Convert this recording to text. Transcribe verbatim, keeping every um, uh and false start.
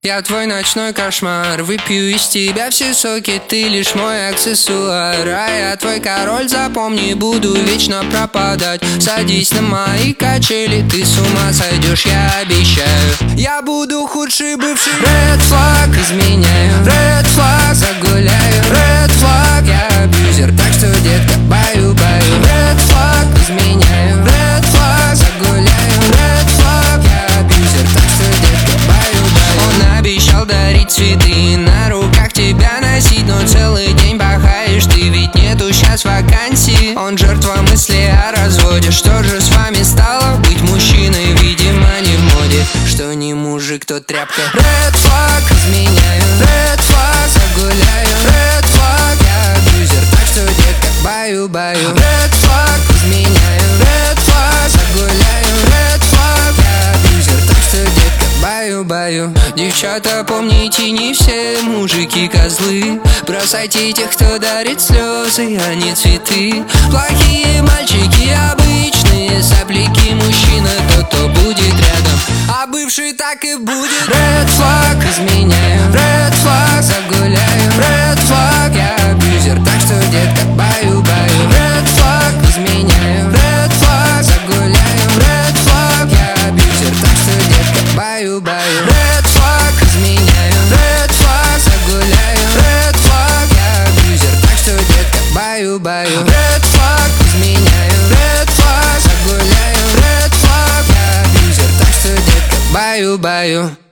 Я твой ночной кошмар, выпью из тебя все соки, ты лишь мой аксессуар. А я твой король, запомни, буду вечно пропадать. Садись на мои качели, ты с ума сойдешь, я обещаю. Я буду худший бывший. Red flag, изменяю. Red flag, загуляю. Red flag, я абьюзер, так что, детка, баю-баю. Red flag, изменяю. Red flag, загуляю. Red flag, я абьюзер, так что, детка, баю-баю. Он обещал дарить цветы, на руках тебя носить, но целый день бахаешь, ты ведь нету сейчас вакансий. Он жертва мысли о разводе, что же с вами стало? Быть мужчиной, видимо, не в моде, что не мужик, то тряпка. Red flag, изменяю. Red flag, загуляю. Red flag, я абьюзер, так что, детка, баю-баю. Red flag, изменяю. Red flag, загуляю. Red flag, я абьюзер, так что, детка, баю-баю. Девчата, помните, не все мужики козлы. Бросайте тех, кто дарит слезы, а не цветы. Плохие мальчики обычные сопляки. Мужчина тот, кто будет рядом, а бывший так и будет. Red flag, изменяю. Red flag, загуляю. Red flag, я абьюзер, так что, детка, баю-баю. Red flag, изменяю. Red flag, загуляю. Red flag, я абьюзер, так что, детка, баю-баю. Red flag, изменяю. Red flag, загуляю. Red flag, я абьюзер, так что, детка, баю-баю. Red flag, изменяю. Red flag, загуляю. Red flag, я абьюзер, так что, детка, баю-баю.